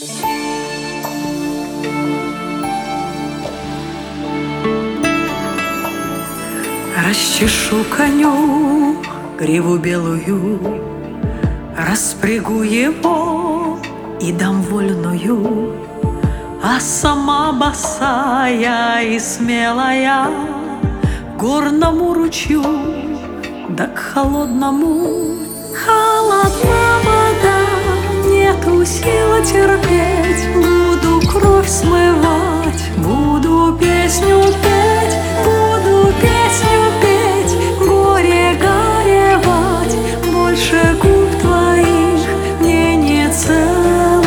Расчешу коню гриву белую, распрягу его и дам вольную, а сама босая и смелая к горному ручью, да к холодному. Холодна вода, нету силы терпеть, буду кровь смывать, буду песню петь, буду песню петь, горе горевать, больше губ твоих мне не целовать.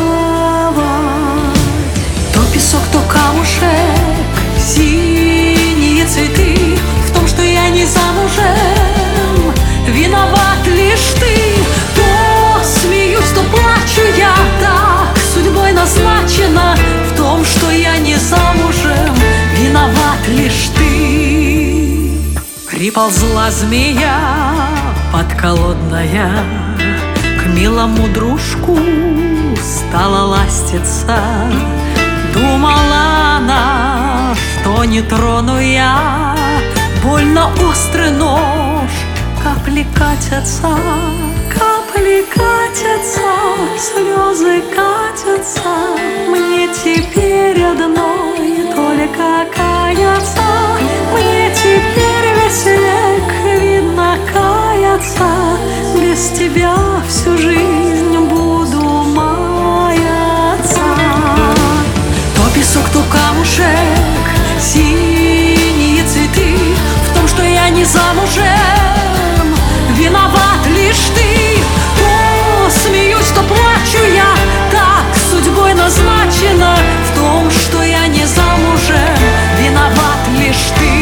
То песок, то камушек, синие цветы, в том, что я не замужем, виноват лишь ты. То смеюсь, то плачу я, так судьбой назначено, в том, что я не замужем, виноват лишь ты. Приползла змея подколодная, к милому дружку стала ластиться. Думала она, что не трону я, больно острый нож, капли катятся, капли катятся, слезы катятся. Мне теперь одной только каяться, мне теперь весь век видно каяться. Без тебя всю жизнь буду маяться. То песок, то камушек, синие цветы, в том, что я не замужем, виноват лишь ты. То смеюсь, то плачу я, так судьбой назначено, в том, что я не замужем, виноват лишь ты.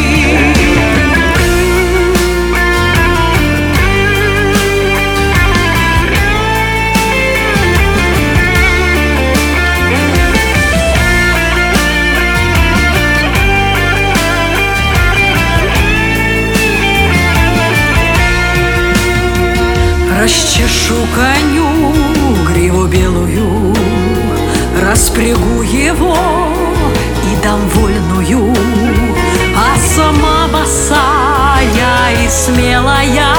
Расчешу коню гриву белую, распрягу его и дам вольную, а сама босая и смелая